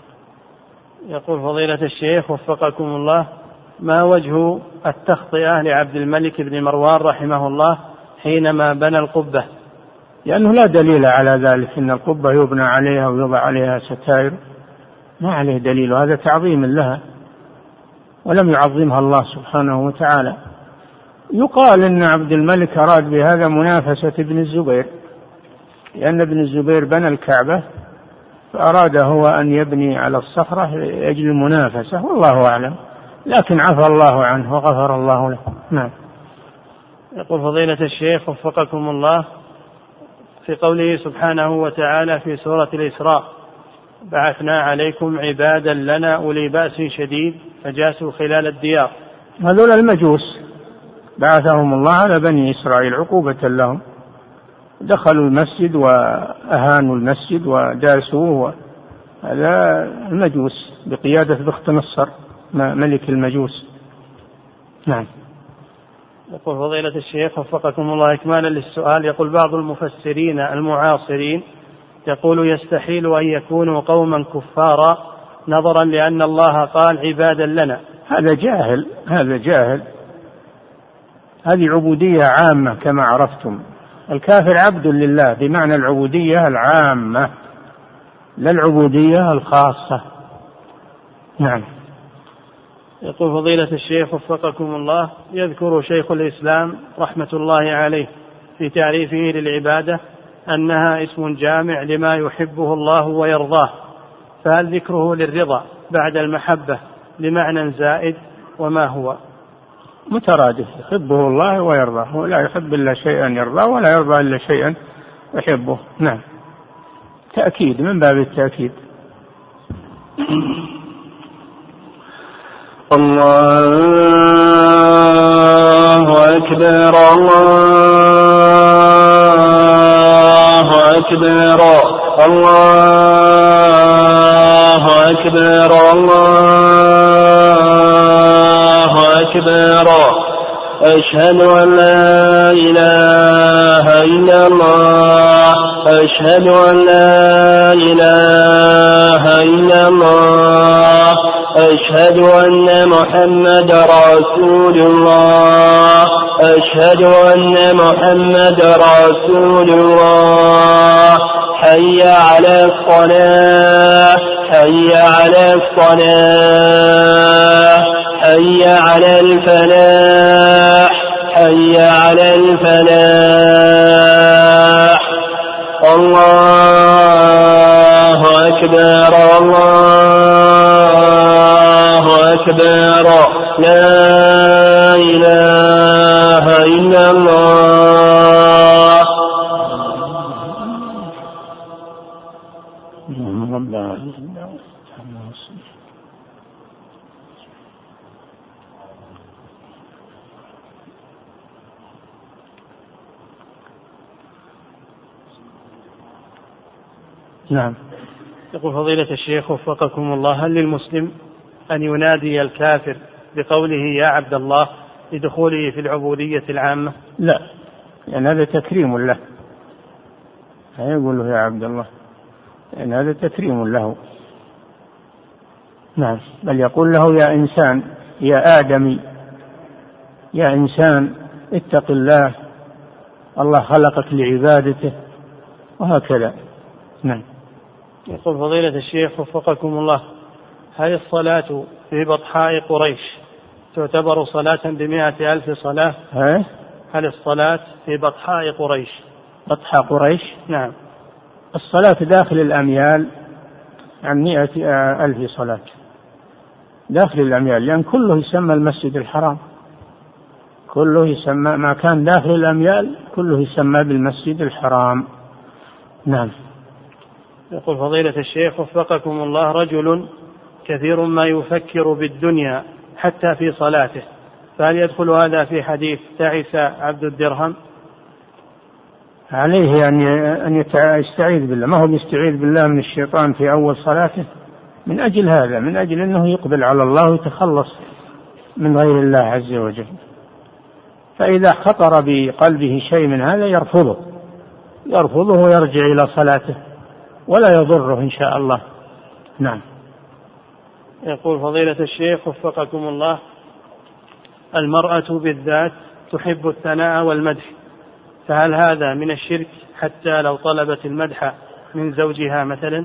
يقول فضيلة الشيخ وفقكم الله، ما وجه التخطئة لعبد الملك بن مروان رحمه الله حينما بنى القبة؟ لأنه لا دليل على ذلك، إن القبة يبنى عليها ويوضع عليها ستائر، ما عليه دليل، هذا تعظيم لها ولم يعظمها الله سبحانه وتعالى. يقال إن عبد الملك أراد بهذا منافسة ابن الزبير، لأن ابن الزبير بنى الكعبة فأراد هو أن يبني على الصخرة لأجل المنافسة، والله أعلم، لكن عفى الله عنه وغفر الله له. نعم. يقول فضيلة الشيخ وفقكم الله، في قوله سبحانه وتعالى في سورة الإسراء: بعثنا عليكم عبادا لنا أولي بأس شديد فجاسوا خلال الديار، هذول المجوس بعثهم الله على بني إسرائيل عقوبة لهم، دخلوا المسجد وأهانوا المسجد وداسوه، هذا المجوس بقيادة بخت نصر ملك المجوس. نعم. يقول فضيلة الشيخ وفقكم الله إكمالا للسؤال، يقول بعض المفسرين المعاصرين يقول يستحيل أن يكونوا قوما كفارا نظرا لأن الله قال عبادا لنا. هذا جاهل، هذا جاهل، هذه عبودية عامة كما عرفتم، الكافر عبد لله بمعنى العبودية العامة لا العبودية الخاصة. نعم. يقول فضيلة الشيخ وفقكم الله، يذكر شيخ الإسلام رحمة الله عليه في تعريفه للعبادة أنها اسم جامع لما يحبه الله ويرضاه، فهل ذكره للرضا بعد المحبة لمعنى زائد، وما هو؟ مترادف، يحبه الله ويرضاه، ولا يحب إلا شيئا يرضاه ولا يرضى إلا شيئا يحبه. نعم. تأكيد من باب التأكيد. الله أكبر الله أكبر الله أكبر الله أكبر أشهد أن لا إله إلا الله أشهد أن لا إله إلا الله أشهد أن محمد رسول الله أشهد أن محمد رسول الله حي على الصلاة حي على الصلاة حي على الفلاح حي على الفلاح الله أكبر الله أكبر لا إله إلا الله. نعم. يقول فضيلة الشيخ وفقكم الله، هل للمسلم أن ينادي الكافر بقوله يا عبد الله لدخوله في العبودية العامة؟ لا، لأن هذا تكريم له، لا يقول له يا عبد الله، لأن هذا تكريم له. نعم. بل يقول له يا إنسان، يا آدمي، يا إنسان اتق الله، الله خلقك لعبادته، وهكذا. نعم. يقول فضيلة الشيخ وفقكم الله، هل الصلاة في بطحاء قريش تعتبر صلاة ب100,000 صلاة؟ هل الصلاة في بطحاء قريش؟ بطحاء قريش؟ نعم. الصلاة داخل الأميال عن 100,000 صلاة داخل الأميال، لأن كله يسمى المسجد الحرام، كله يسمى ما كان داخل الأميال كله يسمى بالمسجد الحرام. نعم. يقول فضيلة الشيخ وفقكم الله: رجل كثير ما يفكر بالدنيا حتى في صلاته، فهل يدخل هذا في حديث تعس عبد الدرهم؟ عليه أن يستعيذ بالله، ما هو يستعيذ بالله من الشيطان في أول صلاته من أجل هذا، من أجل أنه يقبل على الله ويتخلص من غير الله عز وجل. فإذا خطر بقلبه شيء من هذا يرفضه ويرجع إلى صلاته ولا يضره إن شاء الله. نعم. يقول فضيلة الشيخ وفقكم الله: المرأة بالذات تحب الثناء والمدح، فهل هذا من الشرك حتى لو طلبت المدح من زوجها مثلا؟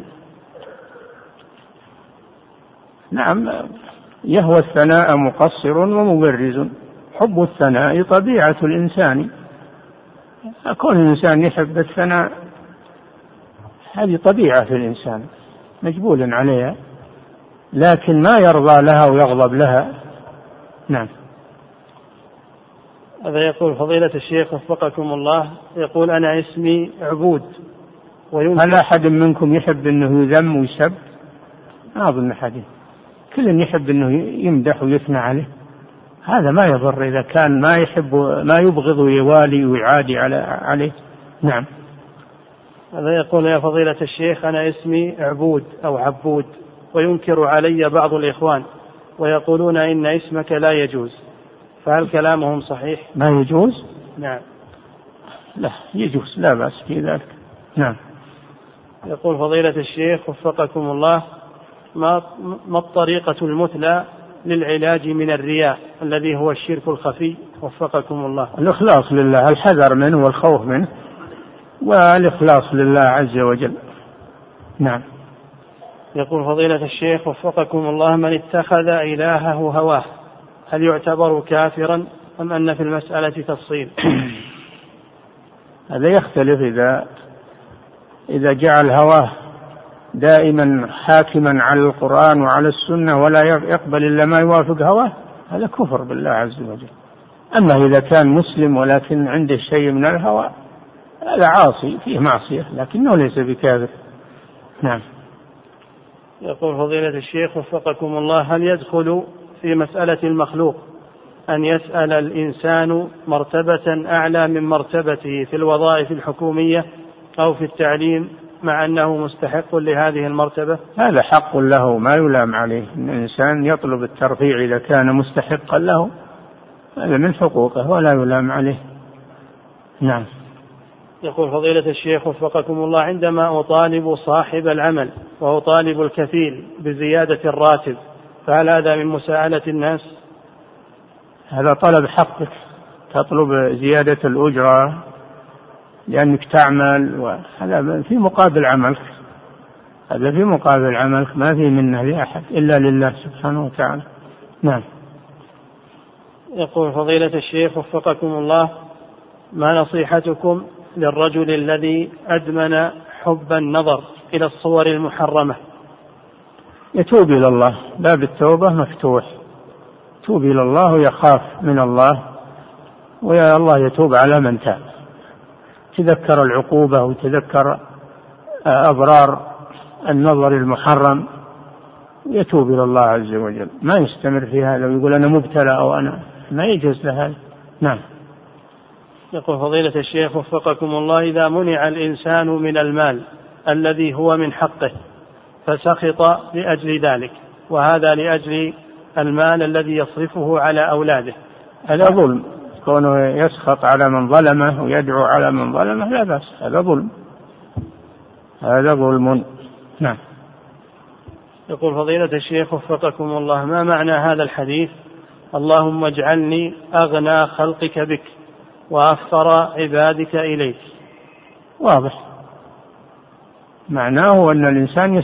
نعم، يهوى الثناء مقصر ومبرز، حب الثناء طبيعة الإنسان، كون الإنسان يحب الثناء هذه طبيعة في الإنسان مجبول عليها، لكن ما يرضى لها ويغضب لها. نعم. هذا يقول فضيلة الشيخ وفقكم الله، يقول: أنا اسمي عبود. هل أحد منكم يحب أنه يذم ويسب؟ ما أظن أحد، كل يحب أنه يمدح ويثنى عليه، هذا ما يضر إذا كان ما يحب ما يبغض ويوالي ويعادي عليه. نعم. هذا يقول: يا فضيلة الشيخ، أنا اسمي عبود أو عبود، وينكر علي بعض الإخوان ويقولون إن اسمك لا يجوز، فهل كلامهم صحيح؟ ما يجوز؟ نعم. لا يجوز، لا بأس في ذلك. نعم. يقول فضيلة الشيخ وفقكم الله: ما الطريقة المثلى للعلاج من الرياء الذي هو الشرك الخفي وفقكم الله؟ الإخلاص لله، الحذر منه والخوف منه والإخلاص لله عز وجل. نعم. يقول فضيلة الشيخ وفقكم الله: من اتخذ إلهه هواه هل يعتبر كافرا أم أن في المسألة تفصيل؟ هذا يختلف، إذا جعل هواه دائما حاكما على القرآن وعلى السنة ولا يقبل إلا ما يوافق هواه، هذا كفر بالله عز وجل. أما إذا كان مسلم ولكن عنده شيء من الهوى هذا عاصي فيه معصية لكنه ليس بكافر. نعم. يقول فضيلة الشيخ وفقكم الله: هل يدخل في مسألة المخلوق أن يسأل الإنسان مرتبة أعلى من مرتبته في الوظائف الحكومية أو في التعليم مع أنه مستحق لهذه المرتبة؟ هذا حق له ما يلام عليه، إن الإنسان يطلب الترفيع إذا كان مستحقا له، هذا من حقوقه ولا يلام عليه. نعم. يقول فضيلة الشيخ وفقكم الله: عندما أطالب صاحب العمل وأطالب الكفيل بزيادة الراتب، فهل هذا من مساءلة الناس؟ هذا طلب حقك، تطلب زيادة الأجرة لأنك تعمل، وهذا في مقابل عملك، هذا في مقابل عملك، ما في منه لأحد إلا لله سبحانه وتعالى. نعم. يقول فضيلة الشيخ وفقكم الله: ما نصيحتكم للرجل الذي أدمن حب النظر إلى الصور المحرمة؟ يتوب إلى الله، باب التوبة مفتوح، يتوب إلى الله ويخاف من الله، ويا الله يتوب على من تاب، تذكر العقوبة وتذكر أضرار النظر المحرم، يتوب إلى الله عز وجل، ما يستمر في هذا ويقول أنا مبتلى أو أنا، ما يجوز له هذا. نعم. يقول فضيلة الشيخ وفقكم الله: إذا منع الإنسان من المال الذي هو من حقه فسخط لأجل ذلك، وهذا لأجل المال الذي يصرفه على أولاده، هذا ظلم، كونه يسخط على من ظلمه ويدعو على من ظلمه لا بأس، هذا ظلم، هذا ظلم. نعم. يقول فضيلة الشيخ وفقكم الله: ما معنى هذا الحديث: اللهم اجعلني أغنى خلقك بك وأفقر عبادك إليك؟ واضح، معناه أن الإنسان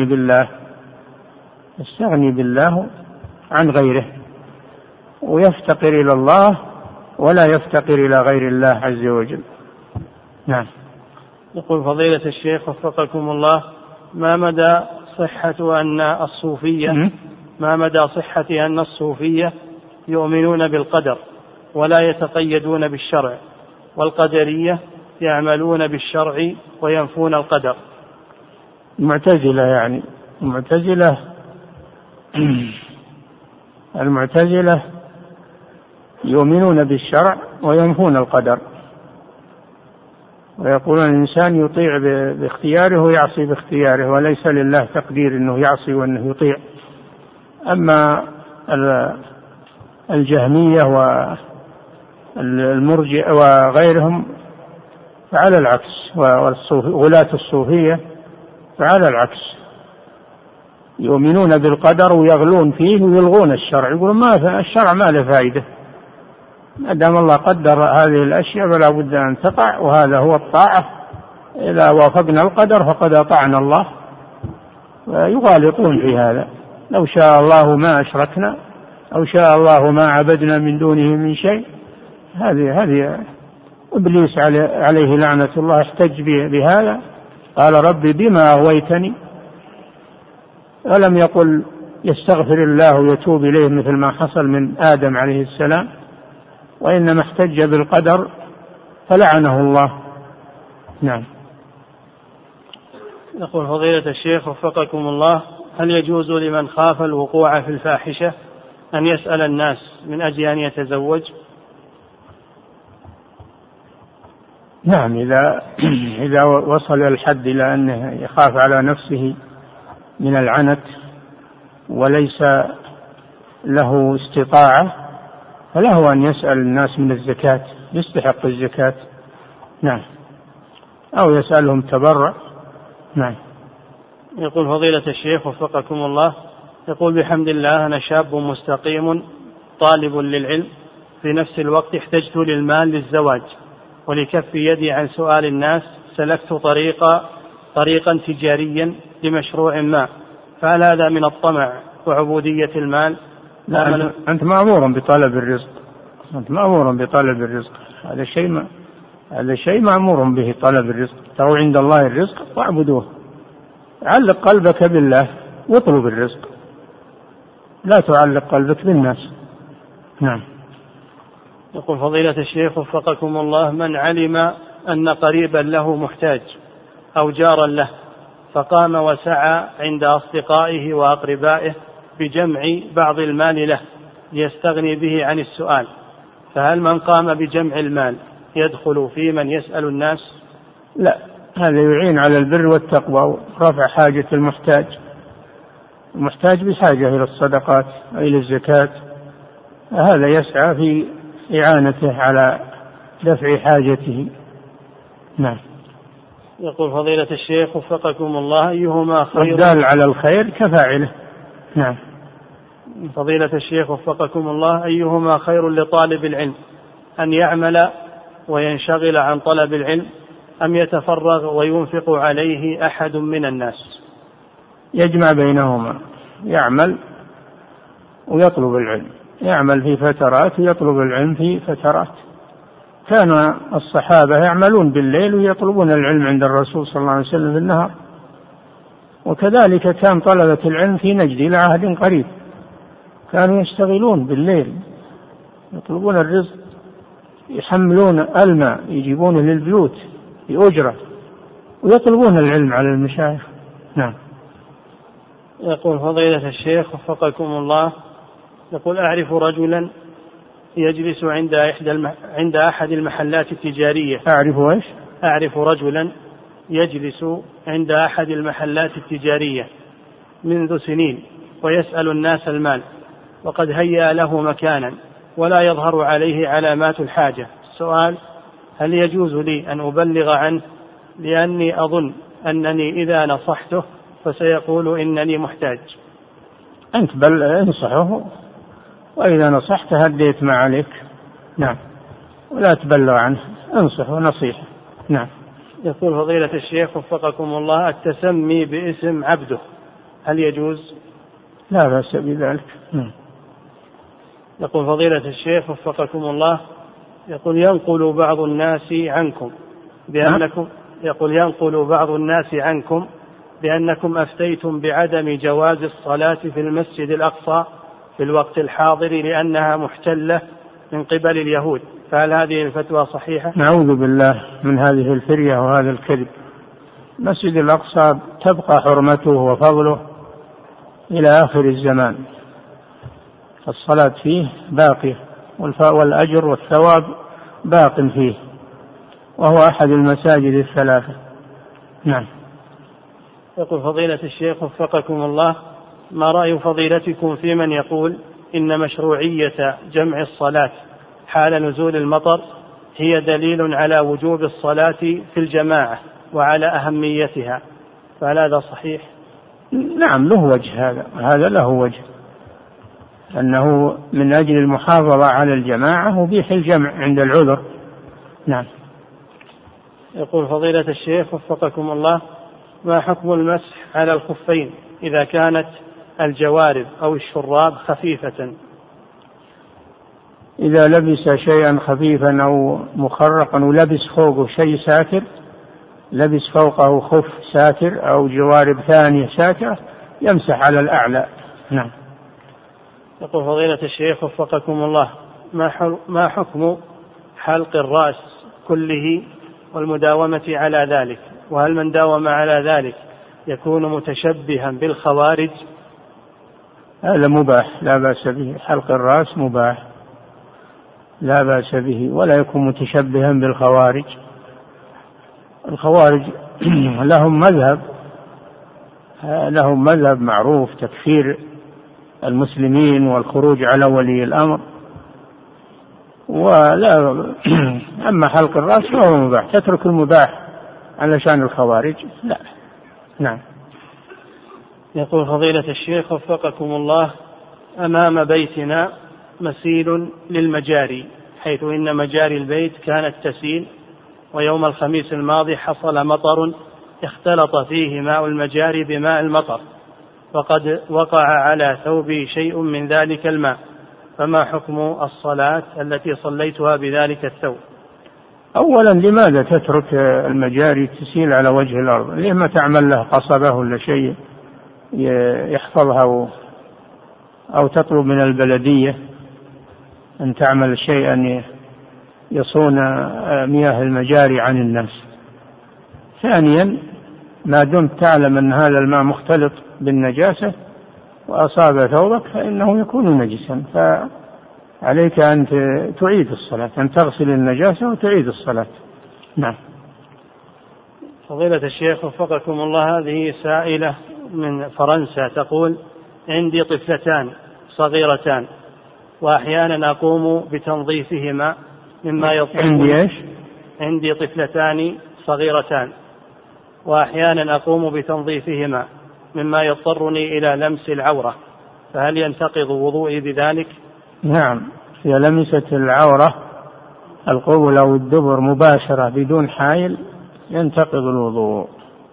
يستغني بالله عن غيره ويفتقر إلى الله ولا يفتقر إلى غير الله عز وجل. نعم. يقول فضيلة الشيخ وفقكم الله، ما مدى صحة أن الصوفية يؤمنون بالقدر ولا يتقيدون بالشرع، والقدرية يعملون بالشرع وينفون القدر؟ المعتزلة يؤمنون بالشرع وينفون القدر، ويقولون الإنسان يطيع باختياره ويعصي باختياره، وليس لله تقدير أنه يعصي وأنه يطيع. أما الجهمية والمرجئة وغيرهم فعلى العكس، وغلاة الصوفية فعلى العكس، يؤمنون بالقدر ويغلون فيه ويلغون الشرع، يقولون ما الشرع ما له فائدة، ما دام الله قدر هذه الأشياء فلا بد أن تقع، وهذا هو الطاعة، إذا وافقنا القدر فقد أطعنا الله. ويغالطون في هذا، لو شاء الله ما أشركنا، أو شاء الله ما عبدنا من دونه من شيء. هذه إبليس عليه لعنة الله احتج بهذا، قال ربي بما أغويتني، ولم يقل يستغفر الله ويتوب إليه مثل ما حصل من آدم عليه السلام، وإنما احتج بالقدر فلعنه الله. نعم. يقول فضيلة الشيخ وفقكم الله، هل يجوز لمن خاف الوقوع في الفاحشة أن يسأل الناس من أجل أن يتزوج؟ نعم، إذا وصل الحد إلى أنه يخاف على نفسه من العنت وليس له استطاعة فله أن يسأل الناس من الزكاة، يستحق الزكاة. نعم، أو يسألهم تبرع. نعم. يقول فضيلة الشيخ وفقكم الله، يقول بحمد الله أنا شاب مستقيم طالب للعلم، في نفس الوقت احتجت للمال للزواج، ولكف يدي عن سؤال الناس سلكت طريقا تجاريا لمشروع ما، فهل هذا من الطمع وعبودية المال؟ لا، أنت مأمور بطلب الرزق، هذا شيء مأمور به، طلب الرزق. تروا عند الله الرزق واعبدوه، علق قلبك بالله واطلب الرزق، لا تعلق قلبك بالناس. نعم. يقول فضيلة الشيخ وفقكم الله، من علم أن قريبا له محتاج أو جارا له فقام وسعى عند أصدقائه وأقربائه بجمع بعض المال له ليستغني به عن السؤال، فهل من قام بجمع المال يدخل في من يسأل الناس؟ لا، هذا يعين على البر والتقوى ورفع حاجة المحتاج بحاجة إلى الصدقات وإلى الزكاة، هذا يسعى في إعانته على دفع حاجته. نعم. يقول فضيلة الشيخ وفقكم الله، أيهما خير؟ والدال على الخير كفاعله. نعم. فضيلة الشيخ وفقكم الله، أيهما خير لطالب العلم، أن يعمل وينشغل عن طلب العلم، أم يتفرغ وينفق عليه أحد من الناس؟ يجمع بينهما، يعمل ويطلب العلم، يعمل في فترات ويطلب العلم في فترات. كان الصحابة يعملون بالليل ويطلبون العلم عند الرسول صلى الله عليه وسلم في النهار، وكذلك كان طلبة العلم في نجد إلى عهد قريب كانوا يشتغلون بالليل يطلبون الرزق، يحملون الماء يجيبونه للبيوت بأجرة ويطلبون العلم على المشايخ. نعم. يقول فضيلة الشيخ وفقكم الله، يقول أعرف رجلا يجلس عند أحد المحلات التجارية. أعرف رجلا يجلس عند أحد المحلات التجارية منذ سنين ويسأل الناس المال، وقد هيأ له مكانا ولا يظهر عليه علامات الحاجة. السؤال: هل يجوز لي أن أبلغ عنه، لأني أظن أنني إذا نصحته فسيقول إنني محتاج؟ أنت بل انصحه، وإذا نصحت هديت ما عليك. نعم، ولا تبلغ عنه، انصحه نصيحة. نعم. يقول فضيلة الشيخ وفقكم الله، التسمي باسم عبده هل يجوز؟ لا بأس بذلك. يقول فضيلة الشيخ وفقكم الله، يقول ينقل بعض الناس عنكم بأنكم يقول ينقل بعض الناس عنكم بأنكم أفتيتم بعدم جواز الصلاة في المسجد الأقصى في الوقت الحاضر لأنها محتلة من قبل اليهود، فهل هذه الفتوى صحيحة؟ نعوذ بالله من هذه الفرية وهذا الكذب. المسجد الأقصى تبقى حرمته وفضله إلى آخر الزمان، الصلاة فيه باقية والأجر والثواب باق فيه، وهو أحد المساجد الثلاثة. نعم. يقول فضيلة الشيخ وفقكم الله، ما رأي فضيلتكم في من يقول إن مشروعية جمع الصلاة حال نزول المطر هي دليل على وجوب الصلاة في الجماعة وعلى أهميتها، فهل هذا صحيح؟ نعم له وجه، هذا له وجه، أنه من أجل المحافظة على الجماعة وبيح الجمع عند العذر. نعم. يقول فضيلة الشيخ وفقكم الله، ما حكم المسح على الخفين إذا كانت الجوارب أو الشراب خفيفة؟ إذا لبس شيئا خفيفا أو مخرقا ولبس فوقه شيء ساتر، لبس فوقه خف ساتر أو جوارب ثانية ساترة، يمسح على الأعلى. نعم. يقول فضيلة الشيخ وفقكم الله، ما حكم حلق الرأس كله والمداومة على ذلك، وهل من داوم على ذلك يكون متشبها بالخوارج؟ هذا مباح لا بأس به، حلق الرأس مباح لا بأس به، ولا يكون متشبها بالخوارج. الخوارج لهم مذهب معروف، تكفير المسلمين والخروج على ولي الأمر، ولا أما حلق الرأس فهو مباح، تترك المباح علشان الخوارج لا. نعم. يقول فضيلة الشيخ وفقكم الله، أمام بيتنا مسيل للمجاري، حيث إن مجاري البيت كانت تسيل، ويوم الخميس الماضي حصل مطر اختلط فيه ماء المجاري بماء المطر، وقد وقع على ثوبي شيء من ذلك الماء، فما حكم الصلاة التي صليتها بذلك الثوب؟ أولا لماذا تترك المجاري تسيل على وجه الأرض؟ لما تعمل له قصبة ولا شيء يحفظها، أو تطلب من البلدية أن تعمل شيئا يصون مياه المجاري عن الناس. ثانيا ما دمت تعلم أن هذا الماء مختلط بالنجاسة وأصاب ثوبك فإنه يكون نجسا، فعليك أن تعيد الصلاة، أن تغسل النجاسة وتعيد الصلاة. نعم. فضيلة الشيخ وفقكم الله، هذه سائلة من فرنسا تقول عندي طفلتان صغيرتان وأحيانا أقوم بتنظيفهما مما يضطرني. عندي طفلتان صغيرتان وأحيانا أقوم بتنظيفهما مما يضطرني إلى لمس العورة، فهل ينتقض وضوئي بذلك؟ نعم، إذا لمست العورة القبل أو الدبر مباشرة بدون حائل ينتقض الوضوء،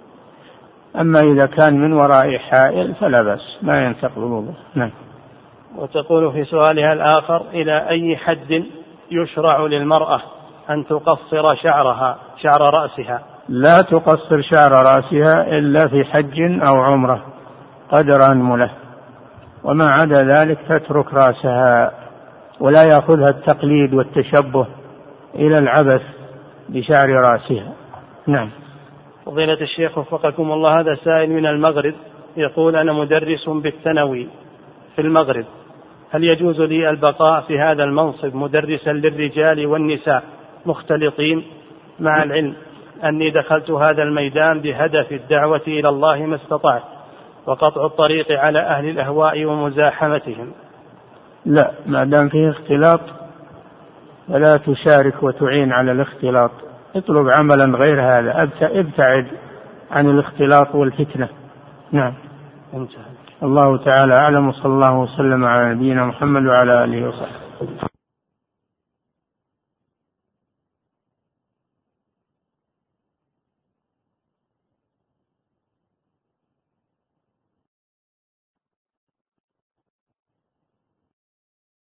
أما إذا كان من وراء حائل فلا بأس، ما ينتقض الوضوء. نعم. وتقول في سؤالها الآخر، إلى أي حد يشرع للمرأة أن تقصر شعر رأسها؟ لا تقصر شعر رأسها إلا في حج أو عمرة قدر أنمله، وما عدا ذلك تترك رأسها، ولا يأخذها التقليد والتشبه إلى العبث بشعر رأسها. نعم. فضيلة الشيخ وفقكم الله، هذا سائل من المغرب يقول أنا مدرس بالثانوي في المغرب، هل يجوز لي البقاء في هذا المنصب مدرسا للرجال والنساء مختلطين، مع العلم أني دخلت هذا الميدان بهدف الدعوة إلى الله ما استطعت وقطع الطريق على أهل الأهواء ومزاحمتهم؟ لا، ما دام فيه اختلاط فلا تشارك وتعين على الاختلاط، اطلب عملا غير هذا، ابتعد عن الاختلاط والفتنة. نعم. انتهى. الله تعالى أعلم، وصلى الله وسلم على نبينا محمد وعلى آله وصحبه.